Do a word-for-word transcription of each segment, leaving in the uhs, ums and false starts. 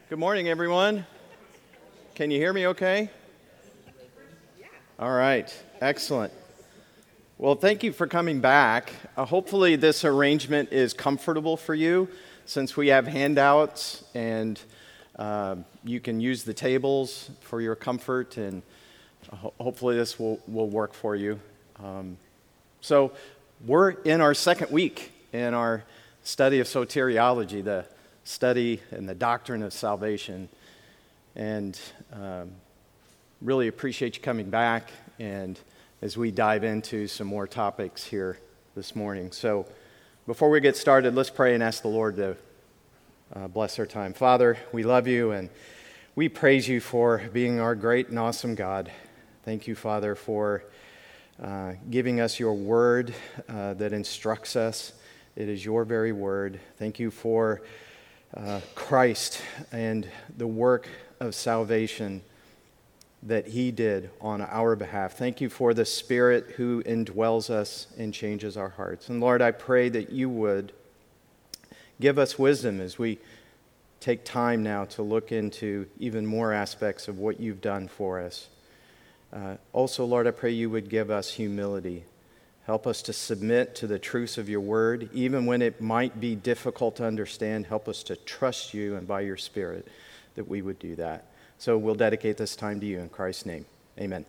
Good morning, everyone. Can you hear me okay? All right, excellent. Well, thank you for coming back. Uh, hopefully this arrangement is comfortable for you since we have handouts and uh, you can use the tables for your comfort, and ho- hopefully this will, will work for you. Um, so we're in our second week in our study of soteriology, the study and the doctrine of salvation, and um, really appreciate you coming back and as we dive into some more topics here this morning. So before we get started, let's pray and ask the Lord to uh, bless our time. Father, we love you and we praise you for being our great and awesome God. Thank you, Father, for uh, giving us your word uh, that instructs us. It is your very word. Thank you for uh, Christ and the work of salvation that he did on our behalf. Thank you for the Spirit who indwells us and changes our hearts. And Lord, I pray that you would give us wisdom as we take time now to look into even more aspects of what you've done for us. Uh, also, Lord, I pray you would give us humility. Help us to submit to the truths of your word, even when it might be difficult to understand. Help us to trust you, and by your Spirit that we would do that. So we'll dedicate this time to you in Christ's name. Amen.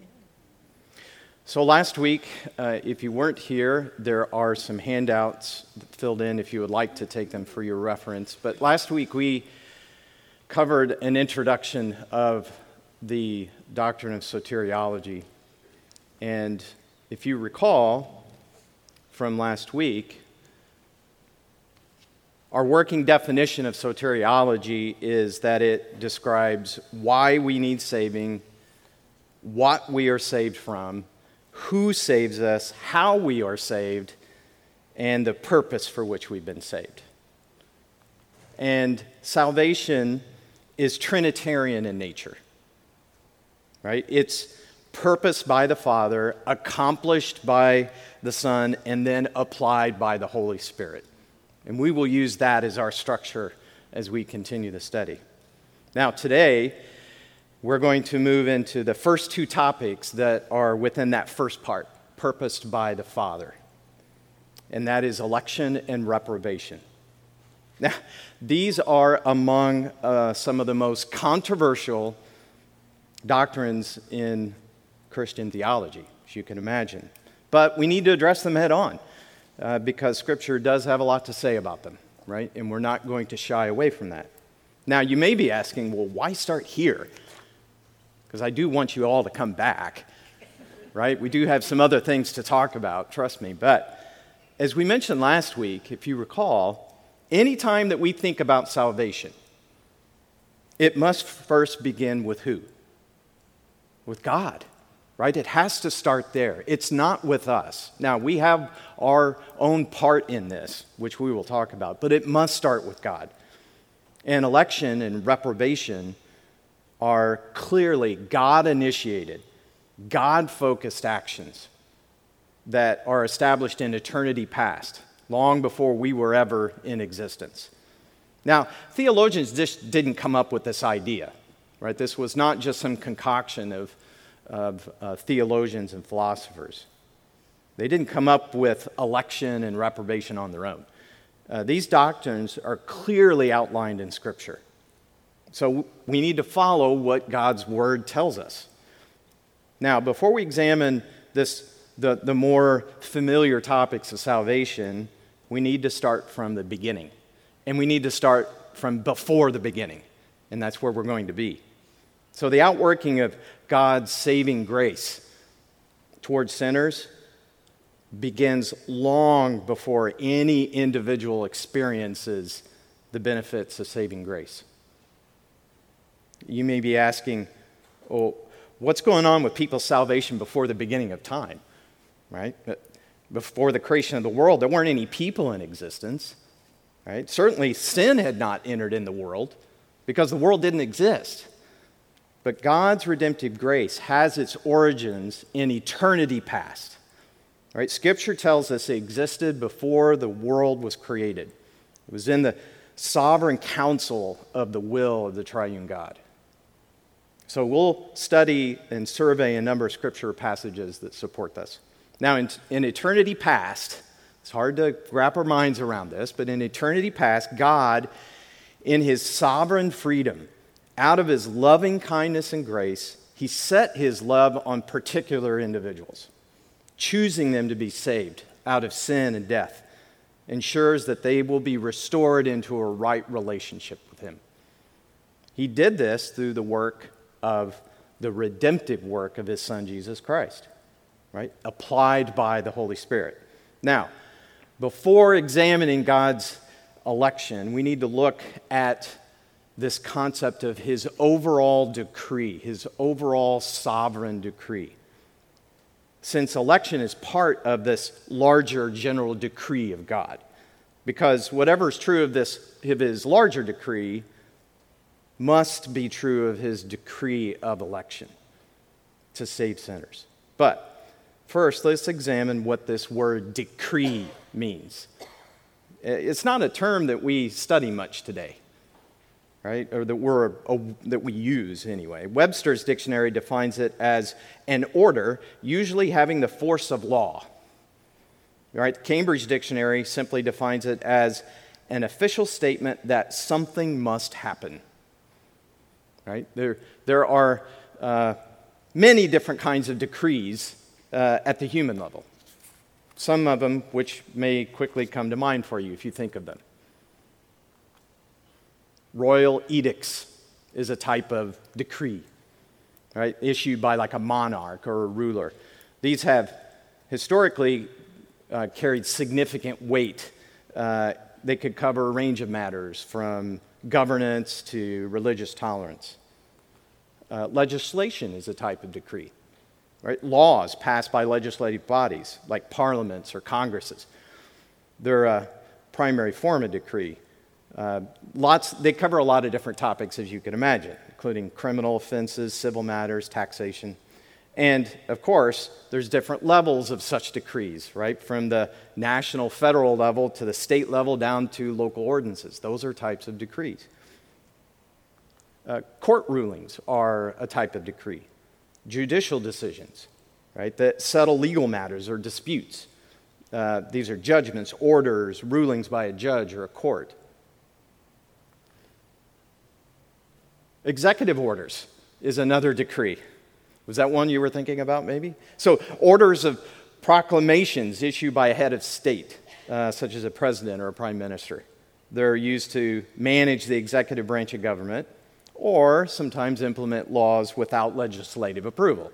So last week, uh, if you weren't here, there are some handouts filled in if you would like to take them for your reference. But last week we covered an introduction of the doctrine of soteriology. And if you recall from last week, our working definition of soteriology is that it describes why we need saving, what we are saved from, who saves us, how we are saved, and the purpose for which we've been saved. And salvation is Trinitarian in nature, right? It's purposed by the Father, accomplished by the Son, and then applied by the Holy Spirit. And we will use that as our structure as we continue the study. Now, today, we're going to move into the first two topics that are within that first part, purposed by the Father. And that is election and reprobation. Now, these are among uh, some of the most controversial doctrines in Christian theology, as you can imagine. But we need to address them head on. Uh, because Scripture does have a lot to say about them, right? And we're not going to shy away from that. Now, you may be asking, well, why start here? Because I do want you all to come back, right? We do have some other things to talk about, trust me. But as we mentioned last week, if you recall, anytime that we think about salvation, it must first begin with who? With God. Right? It has to start there. It's not with us. Now, we have our own part in this, which we will talk about, but it must start with God. And election and reprobation are clearly God-initiated, God-focused actions that are established in eternity past, long before we were ever in existence. Now, theologians just didn't come up with this idea, right? This was not just some concoction of of uh, theologians and philosophers. They didn't come up with election and reprobation on their own. Uh, these doctrines are clearly outlined in Scripture. So we need to follow what God's Word tells us. Now, before we examine this, the, the more familiar topics of salvation, we need to start from the beginning. And we need to start from before the beginning. And that's where we're going to be. So the outworking of God's saving grace towards sinners begins long before any individual experiences the benefits of saving grace. You may be asking, well, what's going on with people's salvation before the beginning of time, right? Before the creation of the world, there weren't any people in existence, right? Certainly sin had not entered in the world because the world didn't exist. But God's redemptive grace has its origins in eternity past. Right? Scripture tells us it existed before the world was created. It was in the sovereign counsel of the will of the triune God. So we'll study and survey a number of scripture passages that support this. Now, in, in eternity past, it's hard to wrap our minds around this, but in eternity past, God, in his sovereign freedom, out of his loving kindness and grace, he set his love on particular individuals, choosing them to be saved out of sin and death, ensures that they will be restored into a right relationship with him. He did this through the work of the redemptive work of his Son, Jesus Christ, right? Applied by the Holy Spirit. Now, before examining God's election, we need to look at this concept of his overall decree, his overall sovereign decree. Since election is part of this larger general decree of God. Because whatever is true of this, of his larger decree, must be true of his decree of election to save sinners. But first, let's examine what this word decree means. It's not a term that we study much today, right? Or that we're that we use anyway. Webster's dictionary defines it as an order, usually having the force of law. Right? Cambridge Dictionary simply defines it as an official statement that something must happen. Right? There, there are uh, many different kinds of decrees uh, at the human level. Some of them which may quickly come to mind for you if you think of them. Royal edicts is a type of decree, right? Issued by like a monarch or a ruler. These have historically uh, carried significant weight. Uh, they could cover a range of matters from governance to religious tolerance. Uh, legislation is a type of decree. Right? Laws passed by legislative bodies like parliaments or congresses. They're a primary form of decree. Uh, lots, they cover a lot of different topics, as you can imagine, including criminal offenses, civil matters, taxation. And, of course, there's different levels of such decrees, right? From the national, federal level to the state level down to local ordinances. Those are types of decrees. Uh, court rulings are a type of decree. Judicial decisions, right, that settle legal matters or disputes. Uh, these are judgments, orders, rulings by a judge or a court. Executive orders is another decree. Was that one you were thinking about, maybe? So, orders of proclamations issued by a head of state, uh, such as a president or a prime minister. They're used to manage the executive branch of government, or sometimes implement laws without legislative approval.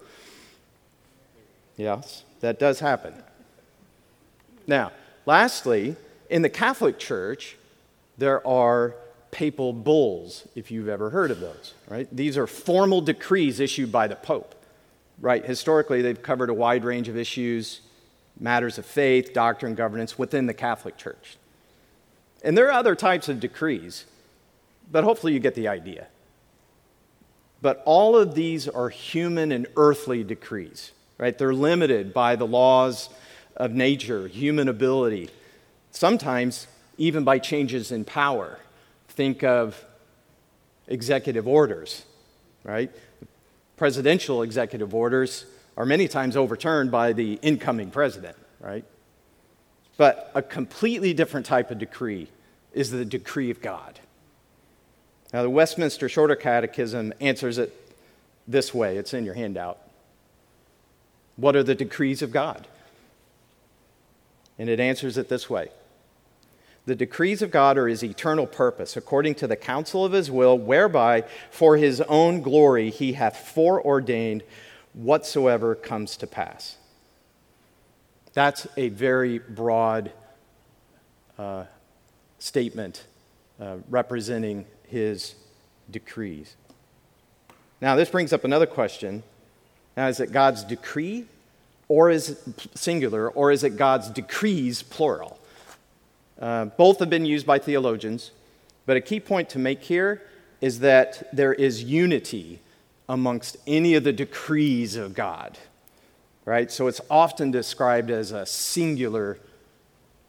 Yes, that does happen. Now, lastly, in the Catholic Church, there are papal bulls, if you've ever heard of those, right? These are formal decrees issued by the Pope, right? Historically, they've covered a wide range of issues, matters of faith, doctrine, governance within the Catholic Church. And there are other types of decrees, but hopefully you get the idea. But all of these are human and earthly decrees, right? They're limited by the laws of nature, human ability, sometimes even by changes in power. Think of executive orders, right? Presidential executive orders are many times overturned by the incoming president, right? But a completely different type of decree is the decree of God. Now, the Westminster Shorter Catechism answers it this way. It's in your handout. What are the decrees of God? And it answers it this way. The decrees of God are his eternal purpose, according to the counsel of his will, whereby for his own glory he hath foreordained whatsoever comes to pass. That's a very broad uh, statement uh, representing his decrees. Now, this brings up another question. Now, is it God's decree, or is it singular, or is it God's decrees, plural? Uh, both have been used by theologians, but a key point to make here is that there is unity amongst any of the decrees of God, right? So it's often described as a singular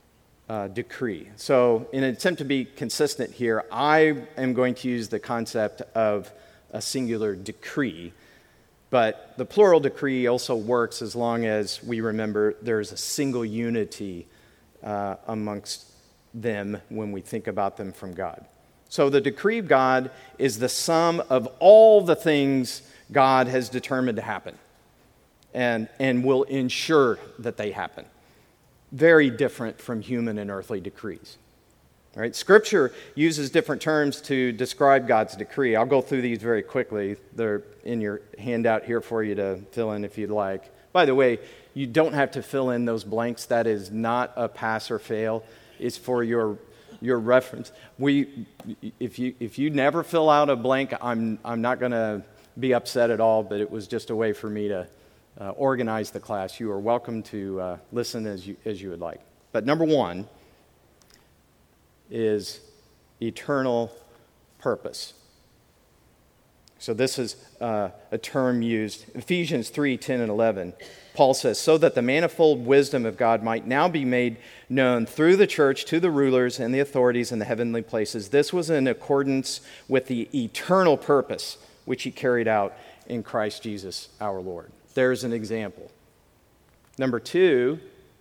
uh, decree. So in an attempt to be consistent here, I am going to use the concept of a singular decree, but the plural decree also works as long as we remember there's a single unity uh, amongst them when we think about them from God. So the decree of God is the sum of all the things God has determined to happen and, and will ensure that they happen. Very different from human and earthly decrees. All right? Scripture uses different terms to describe God's decree. I'll go through these very quickly. They're in your handout here for you to fill in if you'd like. By the way, you don't have to fill in those blanks. That is not a pass or fail. It's for your your reference. We, if you if you never fill out a blank, I'm I'm not going to be upset at all. But it was just a way for me to uh, organize the class. You are welcome to uh, listen as you as you would like. But number one is eternal purpose. So this is uh, a term used. Ephesians three, ten, and eleven. Paul says, so that the manifold wisdom of God might now be made known through the church to the rulers and the authorities in the heavenly places. This was in accordance with the eternal purpose which he carried out in Christ Jesus our Lord. There's an example. Number two,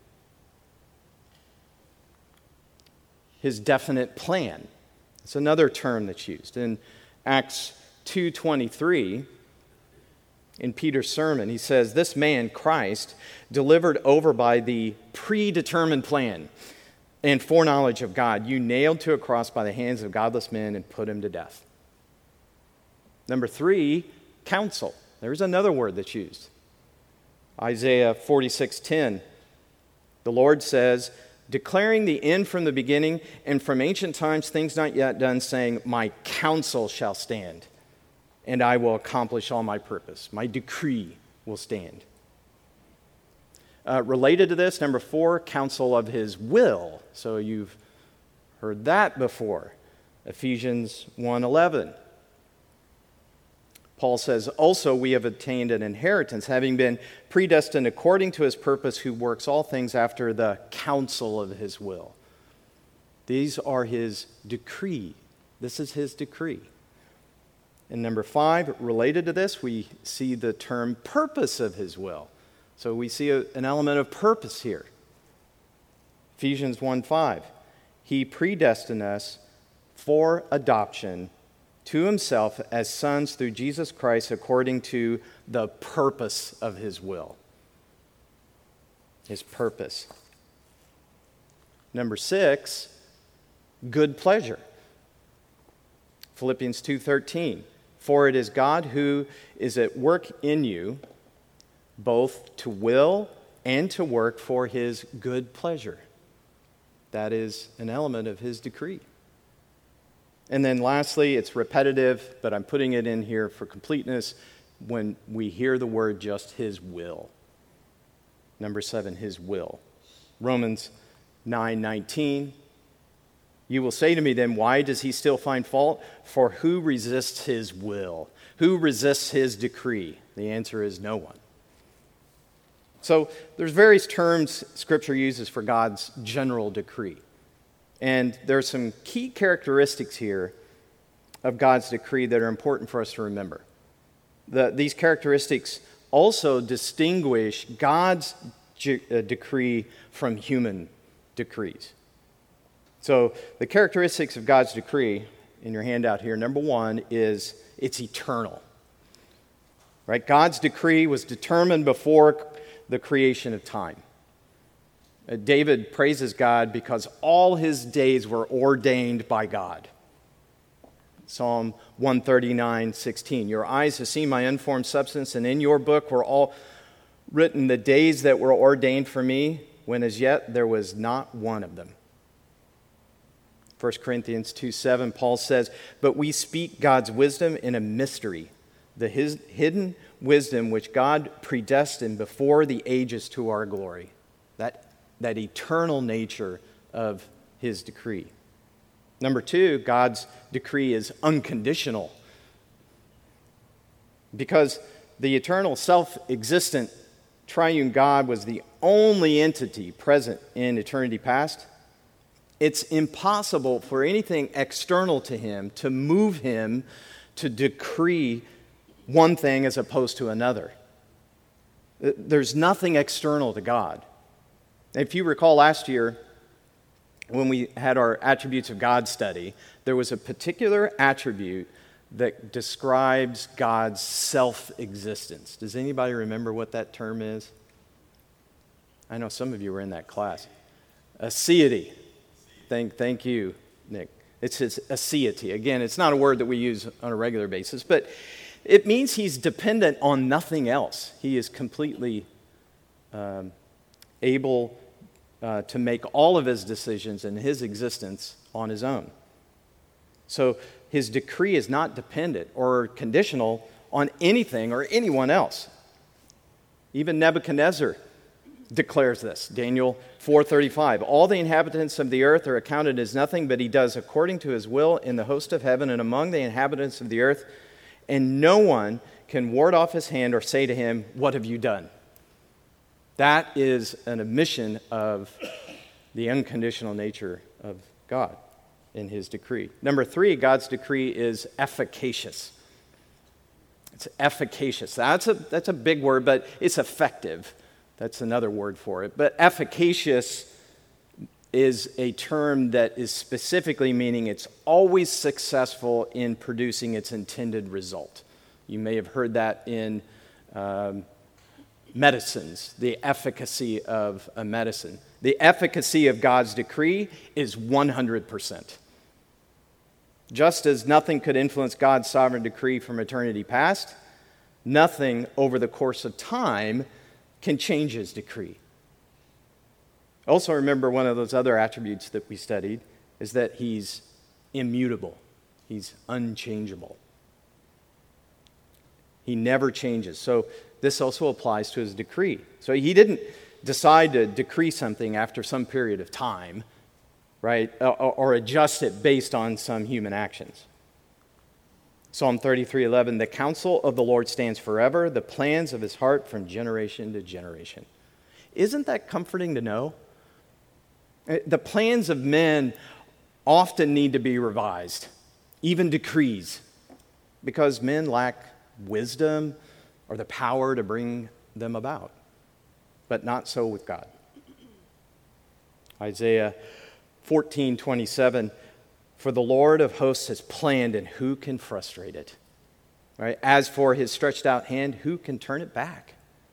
his definite plan. It's another term that's used. In Acts two twenty-three, in Peter's sermon, he says, this man, Christ, delivered over by the predetermined plan and foreknowledge of God, you nailed to a cross by the hands of godless men and put him to death. Number three, counsel. There's another word that's used. Isaiah forty-six ten, the Lord says, declaring the end from the beginning and from ancient times things not yet done, saying, my counsel shall stand, and I will accomplish all my purpose. My decree will stand. Uh, related to this, number four, counsel of his will. So you've heard that before. Ephesians one eleven. Paul says, also we have obtained an inheritance, having been predestined according to his purpose, who works all things after the counsel of his will. These are his decree. This is his decree. And number five, related to this, we see the term purpose of his will. So we see a, an element of purpose here. Ephesians one five, he predestined us for adoption to himself as sons through Jesus Christ according to the purpose of his will. His purpose. Number six, good pleasure. Philippians two thirteen, for it is God who is at work in you, both to will and to work for his good pleasure. That is an element of his decree. And then lastly, it's repetitive, but I'm putting it in here for completeness when we hear the word just his will. Number seven, his will. Romans nine nineteen. You will say to me then, why does he still find fault? For who resists his will? Who resists his decree? The answer is no one. So there's various terms Scripture uses for God's general decree. And there are some key characteristics here of God's decree that are important for us to remember. The, these characteristics also distinguish God's ge- uh, decree from human decrees. So the characteristics of God's decree in your handout here, number one is it's eternal. Right? God's decree was determined before the creation of time. Uh, David praises God because all his days were ordained by God. Psalm one thirty-nine sixteen. Your eyes have seen my unformed substance, and in your book were all written the days that were ordained for me, when as yet there was not one of them. First Corinthians two seven, Paul says, but we speak God's wisdom in a mystery, the his, hidden wisdom which God predestined before the ages to our glory. That that eternal nature of his decree. Number two, God's decree is unconditional. Because the eternal, self-existent triune God was the only entity present in eternity past, It's impossible for anything external to him to move him to decree one thing as opposed to another. There's nothing external to God. If you recall last year, when we had our attributes of God study, there was a particular attribute that describes God's self-existence. Does anybody remember what that term is? I know some of you were in that class. Aseity. Thank, thank you, Nick. It's his aseity. Again, it's not a word that we use on a regular basis, but it means he's dependent on nothing else. He is completely um, able uh, to make all of his decisions and his existence on his own. So his decree is not dependent or conditional on anything or anyone else. Even Nebuchadnezzar declares this. Daniel four thirty-five. All the inhabitants of the earth are accounted as nothing, but he does according to his will in the host of heaven and among the inhabitants of the earth, and no one can ward off his hand or say to him, "What have you done?" That is an admission of the unconditional nature of God in his decree. Number three, God's decree is efficacious. It's efficacious. That's a, that's a big word, but it's effective. That's another word for it. But efficacious is a term that is specifically meaning it's always successful in producing its intended result. You may have heard that in um, medicines, the efficacy of a medicine. The efficacy of God's decree is one hundred percent. Just as nothing could influence God's sovereign decree from eternity past, nothing over the course of time can change his decree. Also remember, one of those other attributes that we studied is that he's immutable. He's unchangeable. He never changes. So this also applies to his decree. So he didn't decide to decree something after some period of time, right, or, or adjust it based on some human actions. Psalm thirty-three eleven, the counsel of the Lord stands forever, the plans of his heart from generation to generation. Isn't that comforting to know? The plans of men often need to be revised, even decrees, because men lack wisdom or the power to bring them about. But not so with God. Isaiah fourteen twenty-seven, for the Lord of hosts has planned, and who can frustrate it? Right? As for his stretched out hand, who can turn it back?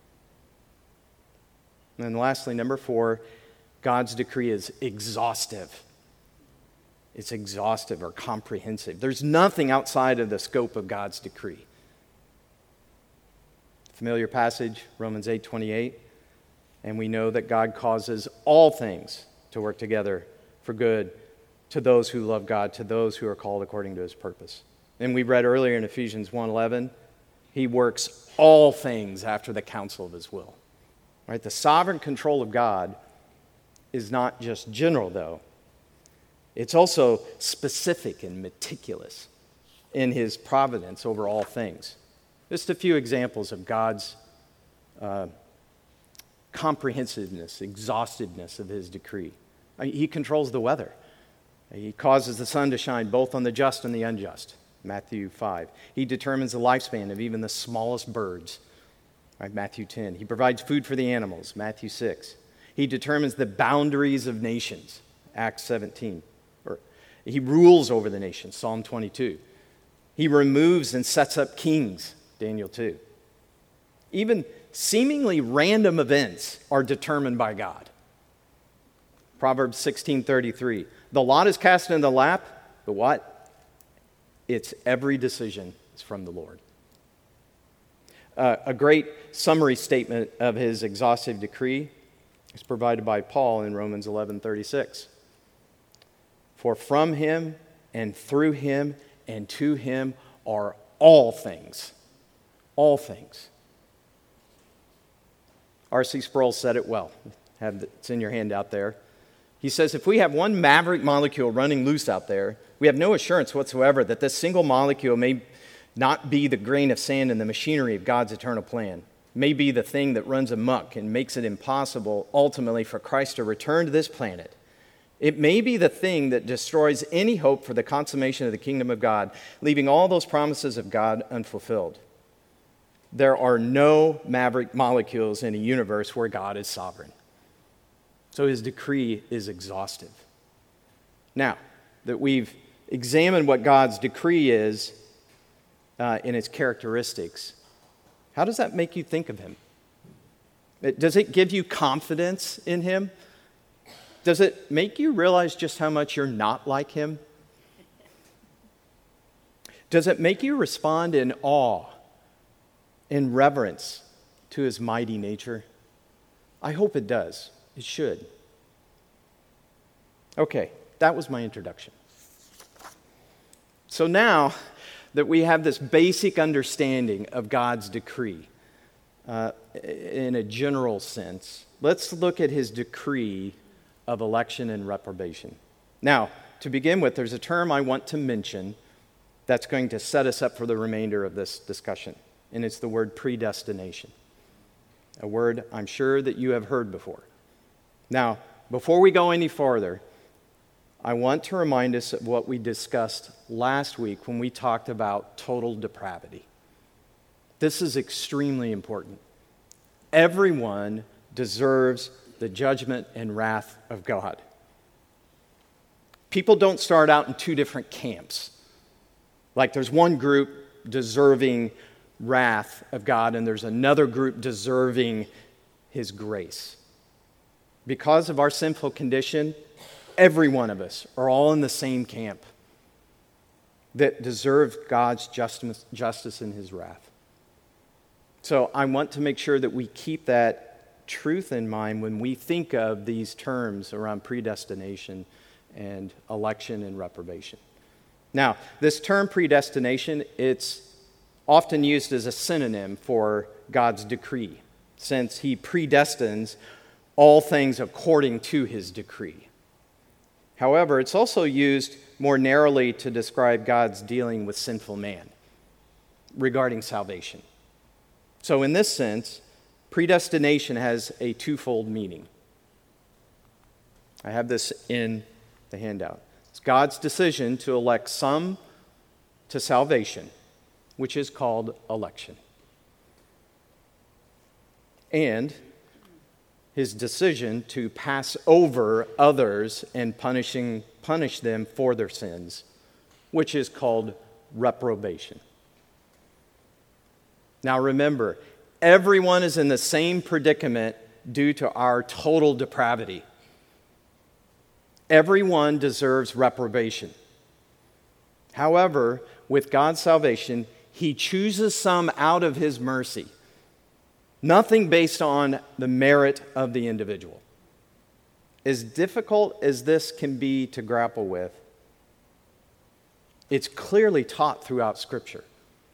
And then lastly, number four, God's decree is exhaustive. It's exhaustive or comprehensive. There's nothing outside of the scope of God's decree. Familiar passage, Romans eight twenty-eight. And we know that God causes all things to work together for good to those who love God, to those who are called according to his purpose. And we read earlier in Ephesians one eleven, he works all things after the counsel of his will. Right? The sovereign control of God is not just general, though. It's also specific and meticulous in his providence over all things. Just a few examples of God's uh, comprehensiveness, exhaustiveness of his decree. I mean, he controls the weather. He causes the sun to shine both on the just and the unjust, Matthew five. He determines the lifespan of even the smallest birds, right, Matthew ten. He provides food for the animals, Matthew six. He determines the boundaries of nations, Acts seventeen. Or he rules over the nations, Psalm twenty-two. He removes and sets up kings, Daniel two. Even seemingly random events are determined by God. Proverbs sixteen thirty-three. The lot is cast in the lap, but what? It's every decision is from the Lord. Uh, a great summary statement of his exhaustive decree is provided by Paul in Romans eleven thirty-six. For from him and through him and to him are all things. All things. R C Sproul said it well. Have the, it's in your handout there. He says, if we have one maverick molecule running loose out there, we have no assurance whatsoever that this single molecule may not be the grain of sand in the machinery of God's eternal plan, may be the thing that runs amok and makes it impossible ultimately for Christ to return to this planet It may be the thing that destroys any hope for the consummation of the kingdom of God, leaving all those promises of God unfulfilled. There are no maverick molecules in a universe where God is sovereign. So his decree is exhaustive. Now that we've examined what God's decree is uh, in its characteristics, how does that make you think of him? It, does it give you confidence in him? Does it make you realize just how much you're not like him? Does it make you respond in awe, in reverence to his mighty nature? I hope it does. It should. Okay, that was my introduction. So now that we have this basic understanding of God's decree, uh, in a general sense, let's look at his decree of election and reprobation. Now, to begin with, there's a term I want to mention that's going to set us up for the remainder of this discussion, and it's the word predestination, a word I'm sure that you have heard before. Now, before we go any farther, I want to remind us of what we discussed last week when we talked about total depravity. This is extremely important. Everyone deserves the judgment and wrath of God. People don't start out in two different camps. Like there's one group deserving wrath of God and there's another group deserving his grace. Because of our sinful condition, every one of us are all in the same camp that deserve God's justice, justice and his wrath. So I want to make sure that we keep that truth in mind when we think of these terms around predestination and election and reprobation. Now, this term predestination, it's often used as a synonym for God's decree, since he predestines all things according to his decree. However, it's also used more narrowly to describe God's dealing with sinful man regarding salvation. So in this sense, predestination has a twofold meaning. I have this in the handout. It's God's decision to elect some to salvation, which is called election. And his decision to pass over others and punishing, punish them for their sins, which is called reprobation. Now remember, everyone is in the same predicament due to our total depravity. Everyone deserves reprobation. However, with God's salvation, he chooses some out of his mercy. Nothing based on the merit of the individual. As difficult as this can be to grapple with, it's clearly taught throughout Scripture.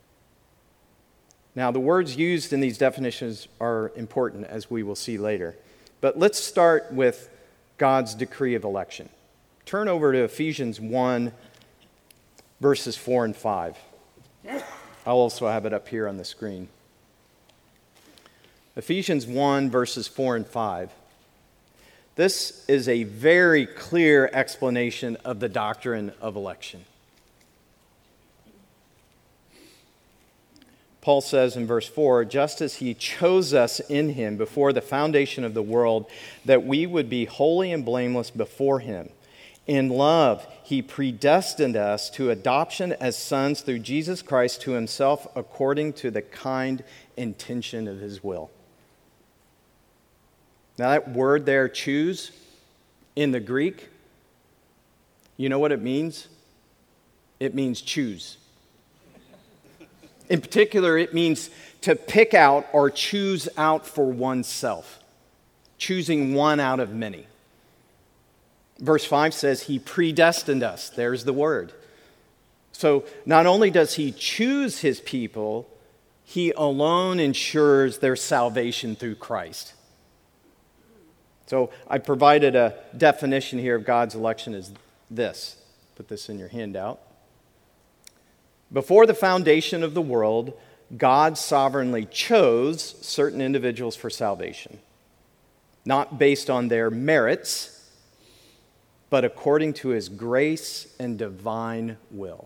Now, the words used in these definitions are important, as we will see later. But let's start with God's decree of election. Turn over to Ephesians one, verses four and five. I'll also have it up here on the screen. Ephesians one, verses four and five. This is a very clear explanation of the doctrine of election. Paul says in verse four, just as he chose us in him before the foundation of the world, that we would be holy and blameless before him. In love, he predestined us to adoption as sons through Jesus Christ to himself according to the kind intention of his will. Now that word there, choose, in the Greek, you know what it means? It means choose. In particular, it means to pick out or choose out for oneself, choosing one out of many. Verse five says he predestined us. There's the word. So not only does he choose his people, he alone ensures their salvation through Christ. So I provided a definition here of God's election as this. Put this in your handout. Before the foundation of the world, God sovereignly chose certain individuals for salvation, not based on their merits, but according to his grace and divine will.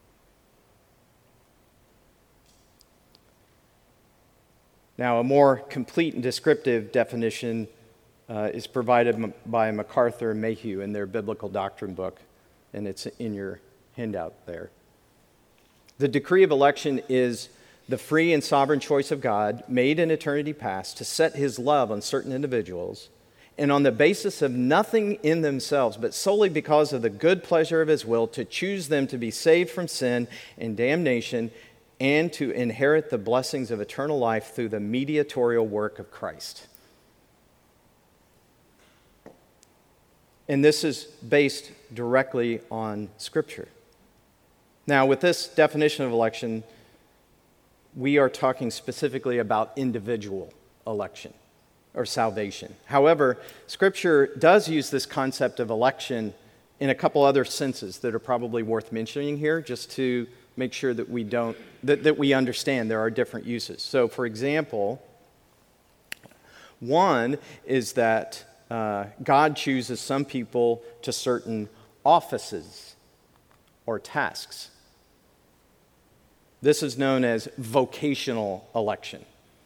Now, a more complete and descriptive definition uh, is provided by MacArthur and Mayhew in their Biblical Doctrine book, and it's in your handout there. The decree of election is the free and sovereign choice of God made in eternity past to set his love on certain individuals, and on the basis of nothing in themselves, but solely because of the good pleasure of his will, to choose them to be saved from sin and damnation and to inherit the blessings of eternal life through the mediatorial work of Christ. And this is based directly on Scripture. Now, with this definition of election, we are talking specifically about individual election or salvation. However, Scripture does use this concept of election in a couple other senses that are probably worth mentioning here, just to make sure that we don't that, that we understand there are different uses. So, for example, one is that uh, God chooses some people to certain offices or tasks. This is known as vocational election.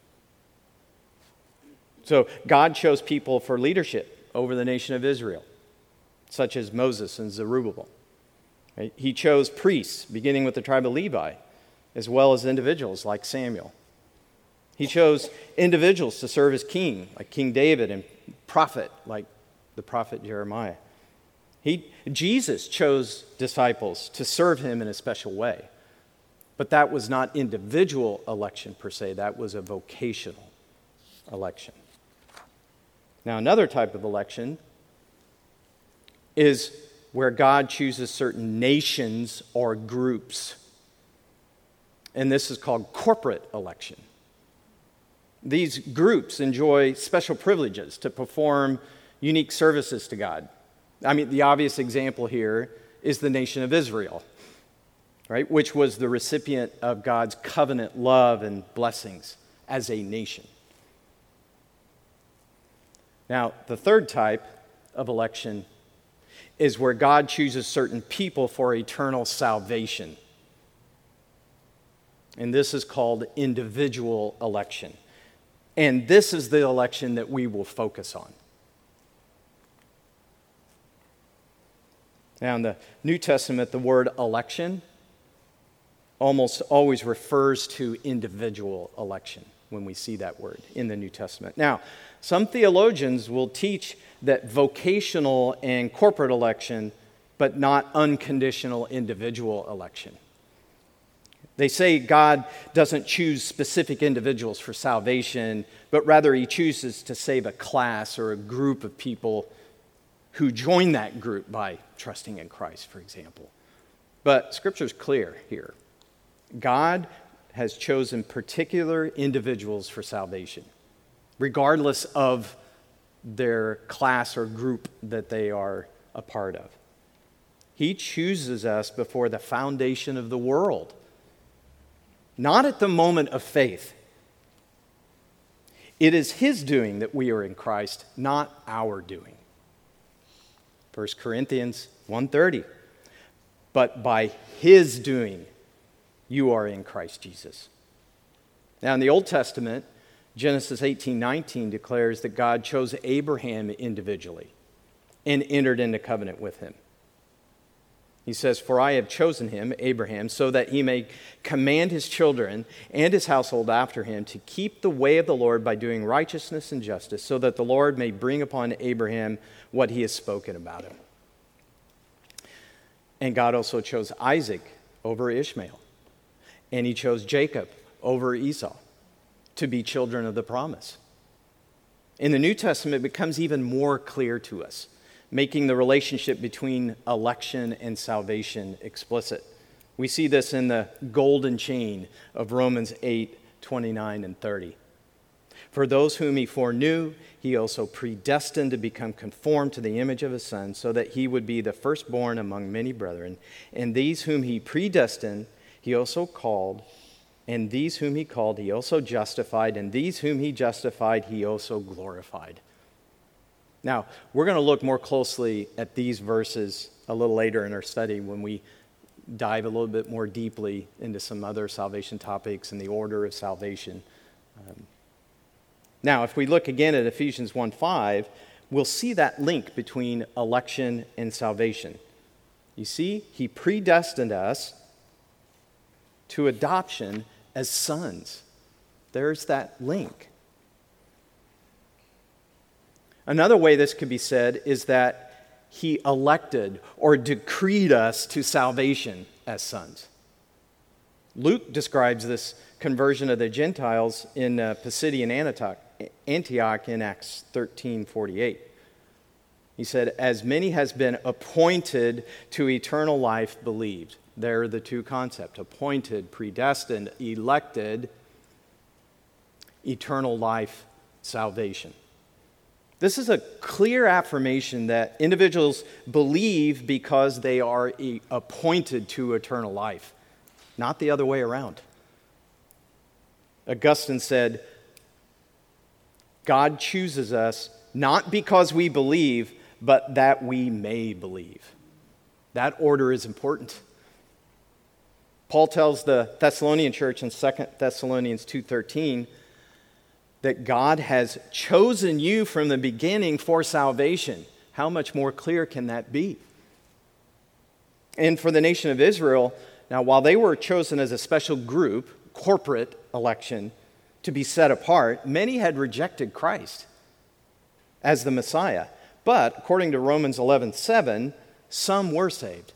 So God chose people for leadership over the nation of Israel, such as Moses and Zerubbabel. Right? He chose priests, beginning with the tribe of Levi, as well as individuals like Samuel. He chose individuals to serve as king, like King David, and prophet, like the prophet Jeremiah. He, Jesus chose disciples to serve him in a special way. But that was not individual election per se, that was a vocational election. Now, another type of election is where God chooses certain nations or groups. And this is called corporate election. These groups enjoy special privileges to perform unique services to God. I mean, the obvious example here is the nation of Israel, right, which was the recipient of God's covenant love and blessings as a nation. Now, the third type of election is where God chooses certain people for eternal salvation. And this is called individual election. And this is the election that we will focus on. Now, in the New Testament, the word election almost always refers to individual election when we see that word in the New Testament. Now, some theologians will teach that vocational and corporate election, but not unconditional individual election. They say God doesn't choose specific individuals for salvation, but rather he chooses to save a class or a group of people who join that group by trusting in Christ, for example. But Scripture's clear here. God has chosen particular individuals for salvation, regardless of their class or group that they are a part of. He chooses us before the foundation of the world, not at the moment of faith. It is his doing that we are in Christ, not our doing. First Corinthians one thirty. But by his doing, you are in Christ Jesus. Now, in the Old Testament, Genesis eighteen nineteen declares that God chose Abraham individually and entered into covenant with him. He says, "For I have chosen him, Abraham, so that he may command his children and his household after him to keep the way of the Lord by doing righteousness and justice, so that the Lord may bring upon Abraham what he has spoken about him." And God also chose Isaac over Ishmael. And he chose Jacob over Esau to be children of the promise. In the New Testament, it becomes even more clear to us, making the relationship between election and salvation explicit. We see this in the golden chain of Romans eight, twenty-nine and thirty. For those whom he foreknew, he also predestined to become conformed to the image of his Son, so that he would be the firstborn among many brethren. And these whom he predestined, he also called. And these whom he called, he also justified. And these whom he justified, he also glorified. Now, we're going to look more closely at these verses a little later in our study when we dive a little bit more deeply into some other salvation topics and the order of salvation. Um, now, if we look again at Ephesians one five, we'll see that link between election and salvation. You see, he predestined us to adoption as sons. There's that link. Another way this could be said is that he elected or decreed us to salvation as sons. Luke describes this conversion of the Gentiles in uh, Pisidian Antioch, Antioch in Acts thirteen forty-eight. He said, as many has been appointed to eternal life believed. There are the two concepts, appointed, predestined, elected, eternal life, salvation. This is a clear affirmation that individuals believe because they are e- appointed to eternal life, not the other way around. Augustine said, God chooses us not because we believe, but that we may believe. That order is important. Paul tells the Thessalonian church in Second Thessalonians two thirteen that God has chosen you from the beginning for salvation. How much more clear can that be? And for the nation of Israel, now while they were chosen as a special group, corporate election, to be set apart, many had rejected Christ as the Messiah. But according to Romans eleven seven, some were saved.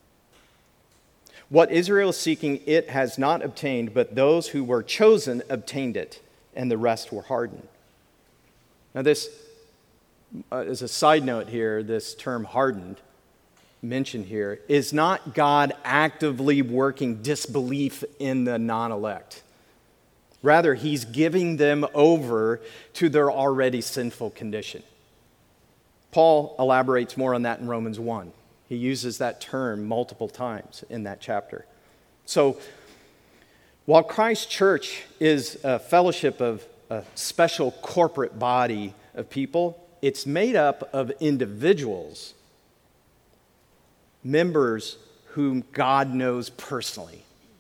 What Israel is seeking, it has not obtained, but those who were chosen obtained it, and the rest were hardened. Now this, uh, as a side note here, this term hardened, mentioned here, is not God actively working disbelief in the non-elect. Rather, he's giving them over to their already sinful condition. Paul elaborates more on that in Romans one. He uses that term multiple times in that chapter. So, while Christ's church is a fellowship of a special corporate body of people, it's made up of individuals, members whom God knows personally.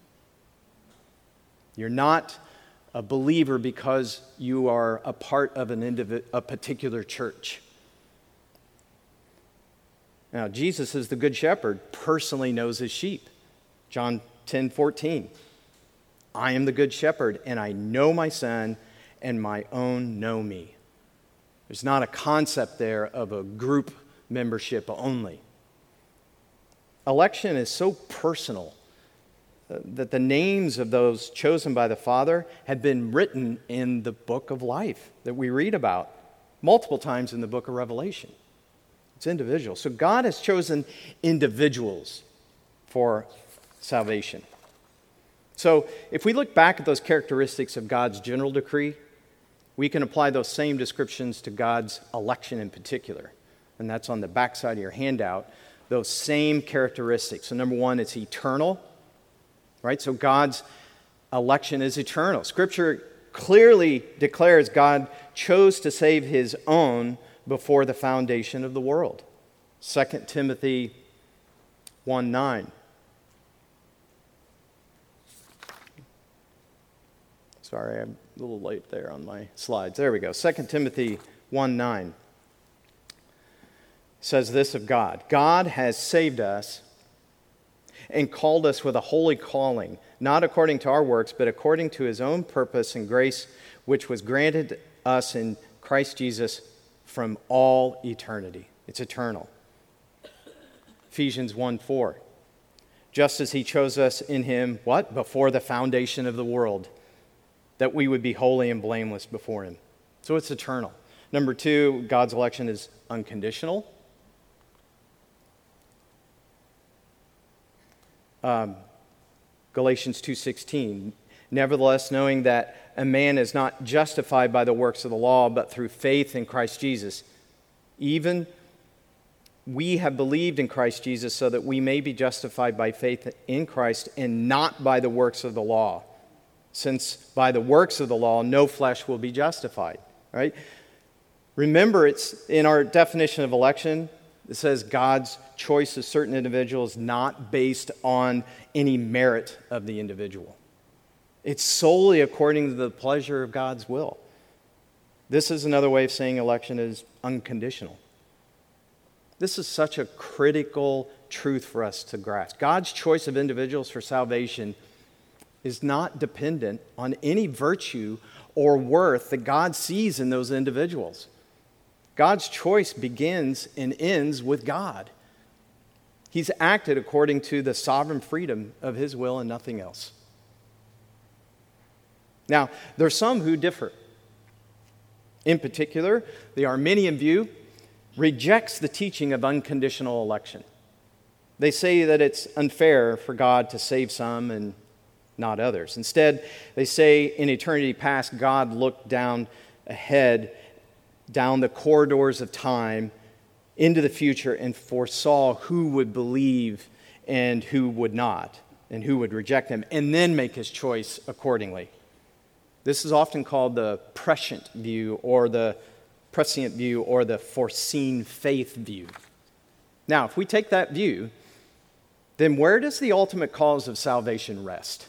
You're not a believer because you are a part of an indivi- a particular church. Now, Jesus is the good shepherd, personally knows his sheep. John ten fourteen. I am the good shepherd, and I know my son, and my own know me. There's not a concept there of a group membership only. Election is so personal uh, that the names of those chosen by the Father have been written in the book of life that we read about multiple times in the book of Revelation. It's individual. So God has chosen individuals for salvation. So if we look back at those characteristics of God's general decree, we can apply those same descriptions to God's election in particular. And that's on the backside of your handout, those same characteristics. So number one, it's eternal, right? So God's election is eternal. Scripture clearly declares God chose to save his own before the foundation of the world. Second Timothy one nine. Sorry, I'm a little late there on my slides. There we go. Second Timothy one nine says this of God. God has saved us and called us with a holy calling, not according to our works, but according to his own purpose and grace, which was granted us in Christ Jesus from all eternity. It's eternal. Ephesians one four. Just as he chose us in him, what? Before the foundation of the world, that we would be holy and blameless before him. So it's eternal. Number two, God's election is unconditional. Um, Galatians two sixteen. Nevertheless, knowing that a man is not justified by the works of the law, but through faith in Christ Jesus, even we have believed in Christ Jesus so that we may be justified by faith in Christ and not by the works of the law. Since by the works of the law, no flesh will be justified. Right? Remember, it's in our definition of election, it says God's choice of certain individuals not based on any merit of the individual. It's solely according to the pleasure of God's will. This is another way of saying election is unconditional. This is such a critical truth for us to grasp. God's choice of individuals for salvation is not dependent on any virtue or worth that God sees in those individuals. God's choice begins and ends with God. He's acted according to the sovereign freedom of his will and nothing else. Now, there are some who differ. In particular, the Arminian view rejects the teaching of unconditional election. They say that it's unfair for God to save some and not others. Instead, they say in eternity past, God looked down ahead, down the corridors of time, into the future and foresaw who would believe and who would not, and who would reject him, and then make his choice accordingly. This is often called the prescient view or the prescient view or the foreseen faith view. Now, if we take that view, then where does the ultimate cause of salvation rest?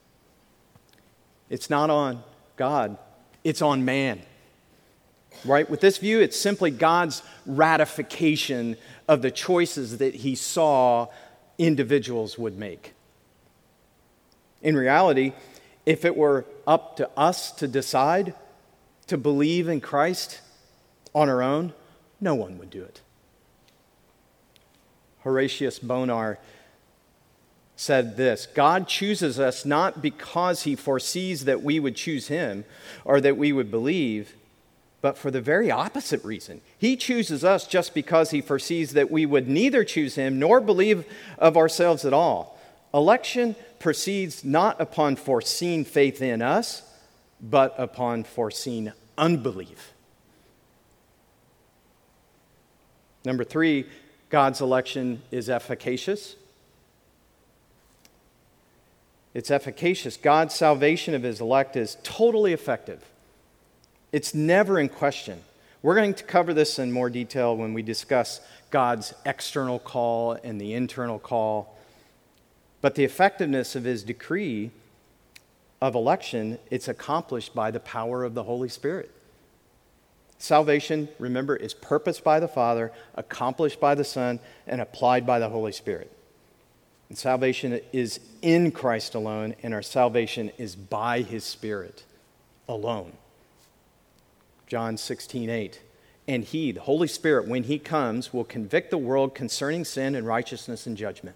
It's not on God, it's on man. Right? With this view, it's simply God's ratification of the choices that he saw individuals would make. In reality, if it were up to us to decide to believe in Christ on our own, no one would do it. Horatius Bonar said this: God chooses us not because he foresees that we would choose him or that we would believe, but for the very opposite reason. He chooses us just because he foresees that we would neither choose him nor believe of ourselves at all. Election proceeds not upon foreseen faith in us, but upon foreseen unbelief. Number three, God's election is efficacious. It's efficacious. God's salvation of his elect is totally effective. It's never in question. We're going to cover this in more detail when we discuss God's external call and the internal call. But the effectiveness of his decree of election, it's accomplished by the power of the Holy Spirit. Salvation, remember, is purposed by the Father, accomplished by the Son, and applied by the Holy Spirit. And salvation is in Christ alone, and our salvation is by his Spirit alone. John sixteen eight. And he, the Holy Spirit, when he comes, will convict the world concerning sin and righteousness and judgment.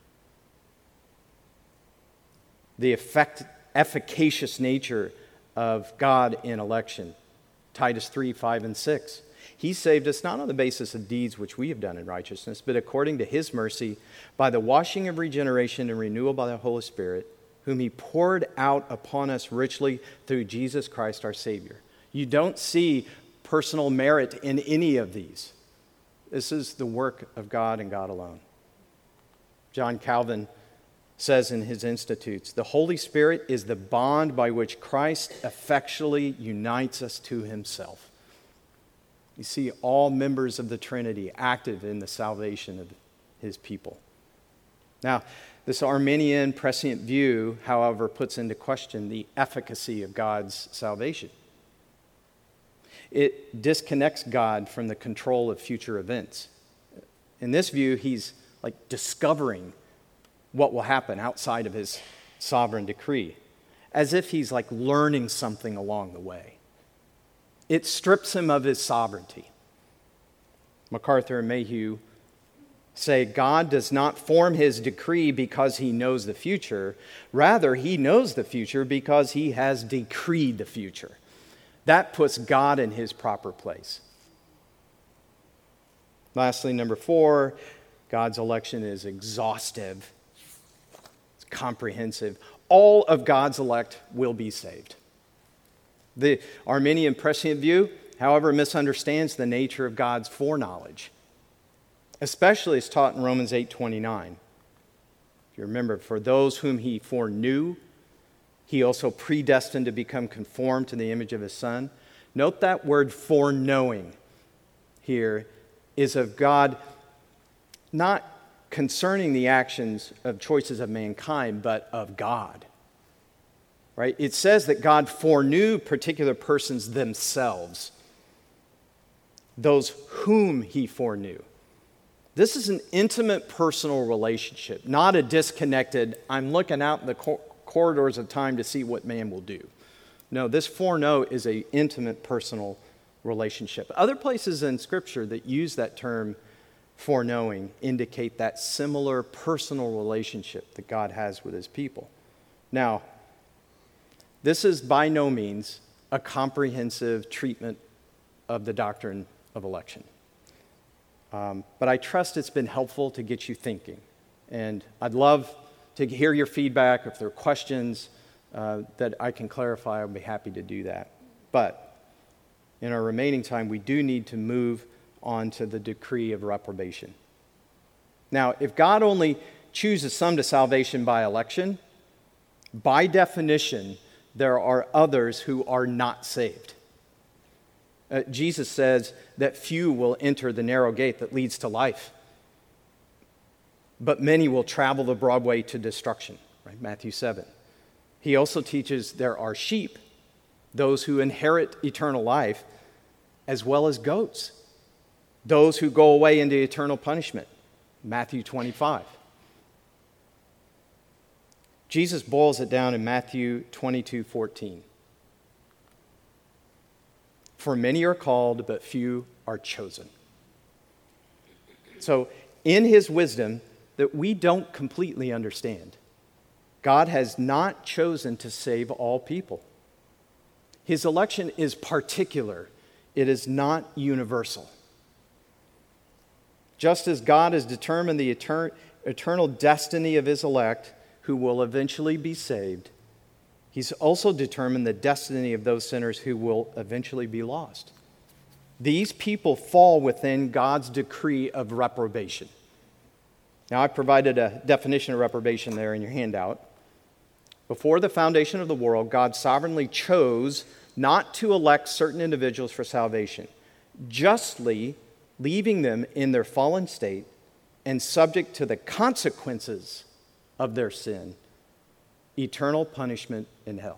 The effect, efficacious nature of God in election. Titus three five and six. He saved us not on the basis of deeds which we have done in righteousness, but according to his mercy, by the washing of regeneration and renewal by the Holy Spirit, whom he poured out upon us richly through Jesus Christ our Savior. You don't see personal merit in any of these. This is the work of God and God alone. John Calvin says in his Institutes, the Holy Spirit is the bond by which Christ effectually unites us to himself. You see all members of the Trinity active in the salvation of his people. Now, this Arminian prescient view, however, puts into question the efficacy of God's salvation. It disconnects God from the control of future events. In this view, he's like discovering what will happen outside of his sovereign decree, as if he's like learning something along the way. It strips him of his sovereignty. MacArthur and Mayhew say God does not form his decree because he knows the future. Rather, he knows the future because he has decreed the future. That puts God in his proper place. Lastly, number four, God's election is exhaustive. It's comprehensive. All of God's elect will be saved. The Arminian prescient view, however, misunderstands the nature of God's foreknowledge, especially as taught in Romans eight twenty-nine. If you remember, for those whom he foreknew, he also predestined to become conformed to the image of his Son, Note that word foreknowing here is of God not concerning the actions of choices of mankind, but of God. Right? It says that God foreknew particular persons themselves, those whom he foreknew. This is an intimate personal relationship, not a disconnected, I'm looking out in the cor- corridors of time to see what man will do. No, this foreknow is an intimate personal relationship. Other places in Scripture that use that term foreknowing indicate that similar personal relationship that God has with his people. Now, this is by no means a comprehensive treatment of the doctrine of election. Um, but I trust it's been helpful to get you thinking. And I'd love to hear your feedback. If there are questions uh, that I can clarify, I'll be happy to do that. But in our remaining time, we do need to move on to the decree of reprobation. Now, if God only chooses some to salvation by election, by definition, there are others who are not saved. Uh, Jesus says that few will enter the narrow gate that leads to life, but many will travel the broad way to destruction, right? Matthew seven. He also teaches there are sheep, those who inherit eternal life, as well as goats, those who go away into eternal punishment, Matthew twenty-five. Jesus boils it down in Matthew twenty-two fourteen. For many are called, but few are chosen. So, in his wisdom that we don't completely understand, God has not chosen to save all people. His election is particular. It is not universal. Just as God has determined the etern- eternal destiny of his elect, who will eventually be saved, he's also determined the destiny of those sinners who will eventually be lost. These people fall within God's decree of reprobation. Now, I provided a definition of reprobation there in your handout. Before the foundation of the world, God sovereignly chose not to elect certain individuals for salvation, justly leaving them in their fallen state and subject to the consequences of their sin, eternal punishment in hell.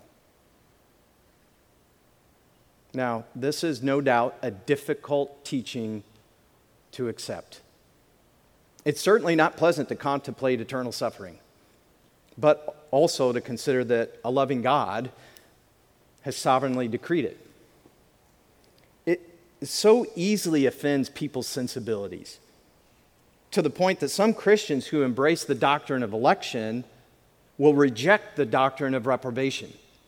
Now, this is no doubt a difficult teaching to accept. It's certainly not pleasant to contemplate eternal suffering, but also to consider that a loving God has sovereignly decreed it. It so easily offends people's sensibilities, to the point that some Christians who embrace the doctrine of election will reject the doctrine of reprobation.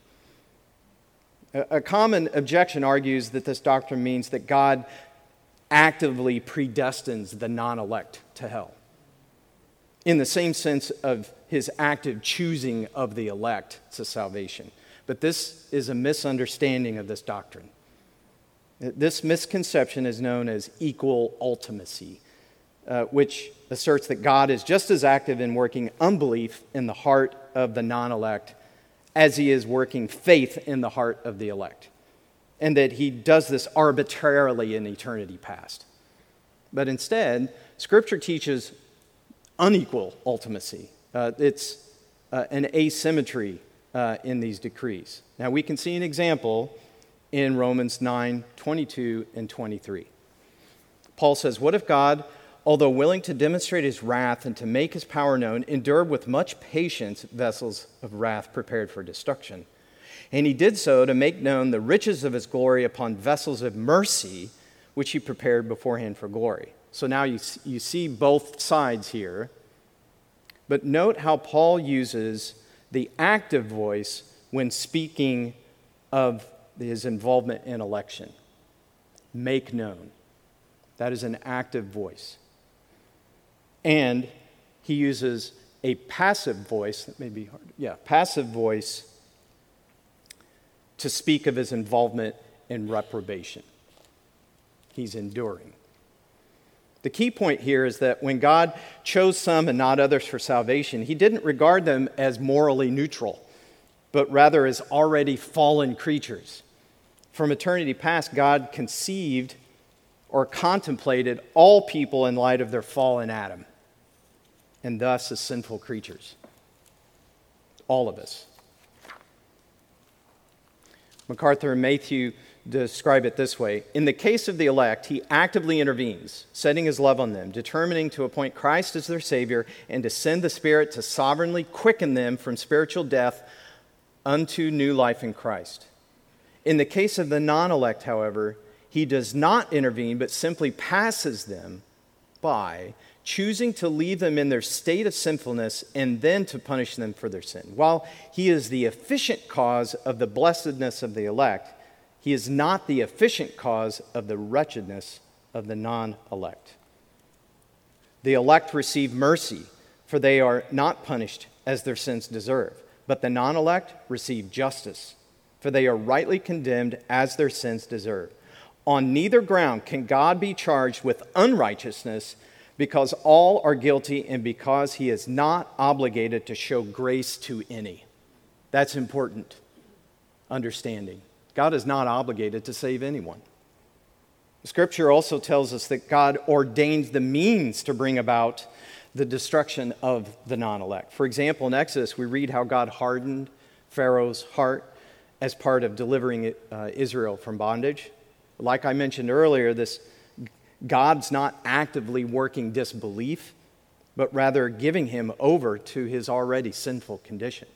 A common objection argues that this doctrine means that God actively predestines the non-elect to hell, in the same sense of his active choosing of the elect to salvation. But this is a misunderstanding of this doctrine. This misconception is known as equal ultimacy, uh, which asserts that God is just as active in working unbelief in the heart of the non-elect as he is working faith in the heart of the elect, and that he does this arbitrarily in eternity past. But instead, Scripture teaches unequal ultimacy. Uh, it's uh, an asymmetry uh, in these decrees. Now, we can see an example in Romans nine, twenty-two and twenty-three. Paul says, "What if God, although willing to demonstrate his wrath and to make his power known, endured with much patience vessels of wrath prepared for destruction? And he did so to make known the riches of his glory upon vessels of mercy, which he prepared beforehand for glory." So now you, you see both sides here. But note how Paul uses the active voice when speaking of his involvement in election. Make known. That is an active voice. And he uses a passive voice, that may be hard, yeah, passive voice to speak of his involvement in reprobation. He's enduring. The key point here is that when God chose some and not others for salvation, he didn't regard them as morally neutral, but rather as already fallen creatures, From eternity past, God conceived or contemplated all people in light of their fall in Adam, and thus as sinful creatures. All of us. MacArthur and Matthew describe it this way. In the case of the elect, he actively intervenes, setting his love on them, determining to appoint Christ as their Savior and to send the Spirit to sovereignly quicken them from spiritual death unto new life in Christ. In the case of the non-elect, however, he does not intervene, but simply passes them by choosing to leave them in their state of sinfulness and then to punish them for their sin. While he is the efficient cause of the blessedness of the elect, he is not the efficient cause of the wretchedness of the non-elect. The elect receive mercy, for they are not punished as their sins deserve. But the non-elect receive justice, for they are rightly condemned as their sins deserve. On neither ground can God be charged with unrighteousness, because all are guilty and because he is not obligated to show grace to any. That's important understanding. God is not obligated to save anyone. Scripture also tells us that God ordained the means to bring about the destruction of the non-elect. For example, in Exodus, we read how God hardened Pharaoh's heart as part of delivering uh, Israel from bondage. Like I mentioned earlier, this God's not actively working disbelief, but rather giving him over to his already sinful condition.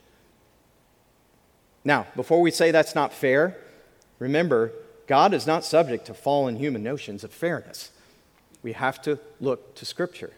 Now, before we say that's not fair, remember, God is not subject to fallen human notions of fairness. We have to look to Scripture.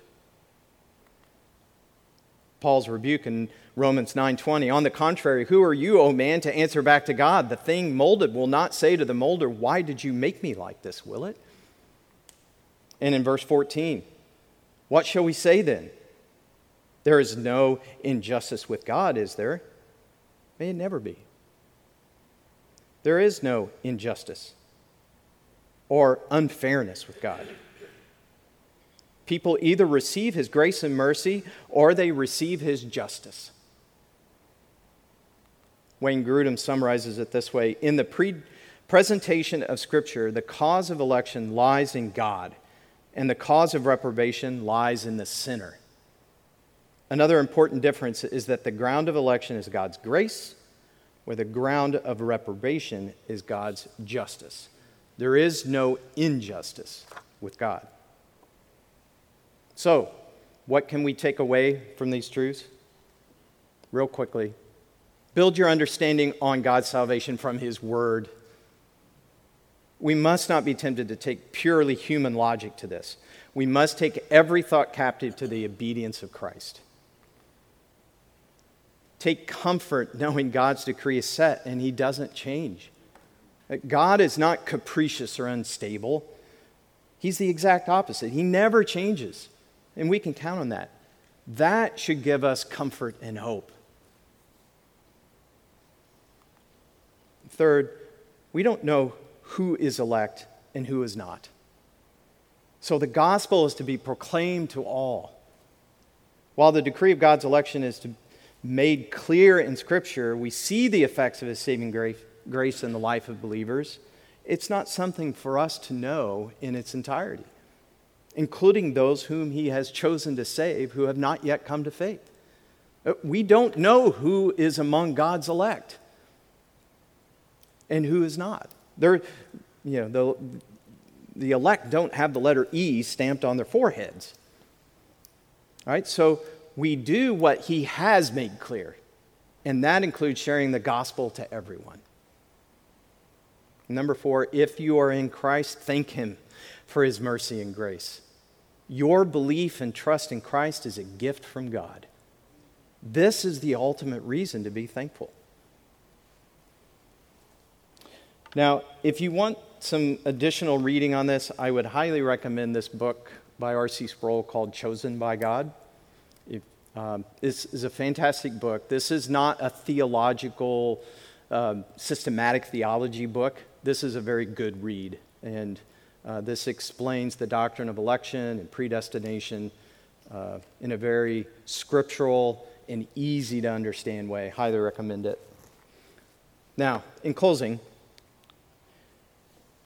Paul's rebuke in Romans nine twenty, on the contrary, who are you, O man, to answer back to God? The thing molded will not say to the molder, why did you make me like this, will it? And in verse fourteen, what shall we say then? There is no injustice with God, is there? May it never be. There is no injustice or unfairness with God. People either receive his grace and mercy or they receive his justice. Wayne Grudem summarizes it this way: in the pre- presentation of Scripture, the cause of election lies in God, and the cause of reprobation lies in the sinner. Another important difference is that the ground of election is God's grace, where the ground of reprobation is God's justice. There is no injustice with God. So, what can we take away from these truths? Real quickly, build your understanding on God's salvation from his word. We must not be tempted to take purely human logic to this. We must take every thought captive to the obedience of Christ. Take comfort knowing God's decree is set and he doesn't change. God is not capricious or unstable. He's the exact opposite. He never changes, and we can count on that. That should give us comfort and hope. Third, we don't know who is elect and who is not. So the gospel is to be proclaimed to all. While the decree of God's election is to made clear in Scripture, we see the effects of his saving grace in the life of believers. It's not something for us to know in its entirety, including those whom he has chosen to save who have not yet come to faith. We don't know who is among God's elect and who is not. They're, you know, the, the elect don't have the letter E stamped on their foreheads. All right, so we do what he has made clear, and that includes sharing the gospel to everyone. Number four, if you are in Christ, thank him for his mercy and grace. Your belief and trust in Christ is a gift from God. This is the ultimate reason to be thankful. Now, if you want some additional reading on this, I would highly recommend this book by R C Sproul called Chosen by God. If, um, this is a fantastic book. This is not a theological, um, systematic theology book. This is a very good read, and uh, this explains the doctrine of election and predestination uh, in a very scriptural and easy to understand way. Highly recommend it. Now, in closing,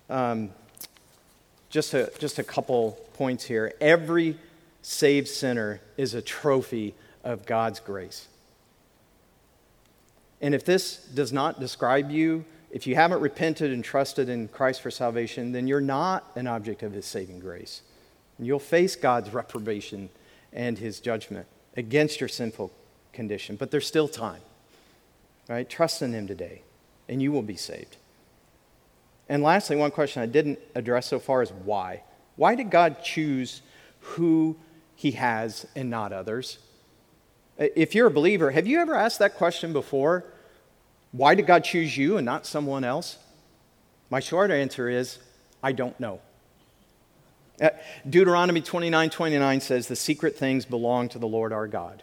um, just, a, just a couple points here. Every saved sinner is a trophy of God's grace. And if this does not describe you, if you haven't repented and trusted in Christ for salvation, then you're not an object of his saving grace. And you'll face God's reprobation and his judgment against your sinful condition. But there's still time, right? Trust in him today, and you will be saved. And lastly, one question I didn't address so far is why? Why did God choose who he has and not others? If you're a believer, have you ever asked that question before? Why did God choose you and not someone else? My short answer is, I don't know. Uh, Deuteronomy twenty-nine twenty-nine says, the secret things belong to the Lord our God.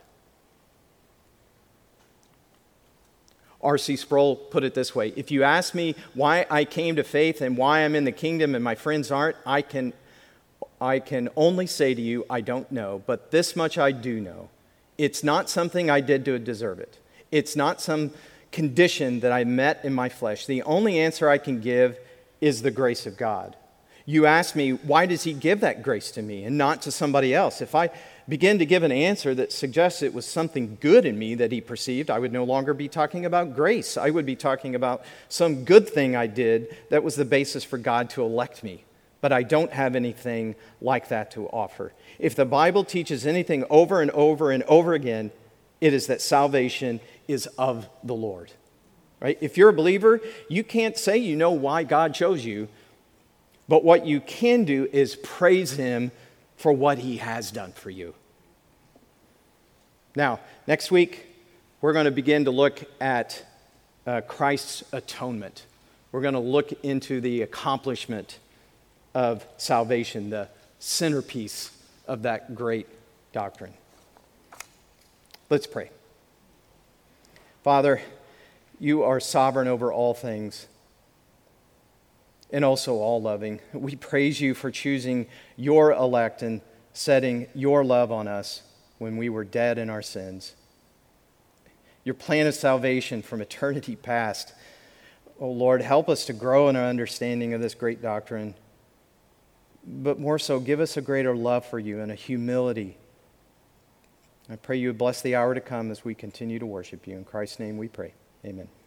R C Sproul put it this way, if you ask me why I came to faith and why I'm in the kingdom and my friends aren't, I can, I can only say to you, I don't know, but this much I do know. It's not something I did to deserve it. It's not some condition that I met in my flesh. The only answer I can give is the grace of God. You ask me, why does he give that grace to me and not to somebody else? If I begin to give an answer that suggests it was something good in me that he perceived, I would no longer be talking about grace. I would be talking about some good thing I did that was the basis for God to elect me. But I don't have anything like that to offer. If the Bible teaches anything over and over and over again, it is that salvation is of the Lord. Right? If you're a believer, you can't say you know why God chose you, but what you can do is praise him for what he has done for you. Now, next week, we're going to begin to look at uh, Christ's atonement. We're going to look into the accomplishment of salvation, the centerpiece of that great doctrine. Let's pray. Father, you are sovereign over all things and also all loving. We praise you for choosing your elect and setting your love on us when we were dead in our sins. Your plan of salvation from eternity past. Oh Lord, help us to grow in our understanding of this great doctrine. But more so, give us a greater love for you and a humility. I pray you would bless the hour to come as we continue to worship you. In Christ's name we pray. Amen.